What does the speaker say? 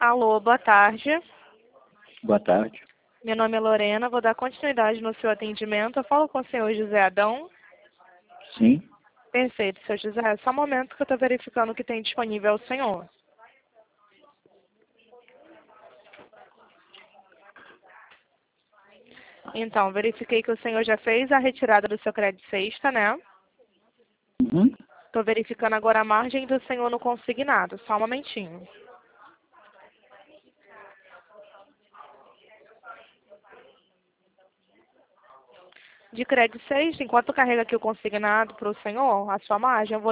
Alô, boa tarde. Boa tarde. Meu nome é Lorena, vou dar continuidade no seu atendimento. Eu falo com o senhor José Adão. Sim. Perfeito, senhor José. Só um momento que eu estou verificando o que tem disponível ao senhor. Então, verifiquei que o senhor já fez a retirada do seu crédito sexta, né? Uhum. Estou verificando agora a margem do senhor no consignado. Só um momentinho. De crédito sexta, enquanto carrega aqui o consignado para o senhor, a sua margem, eu vou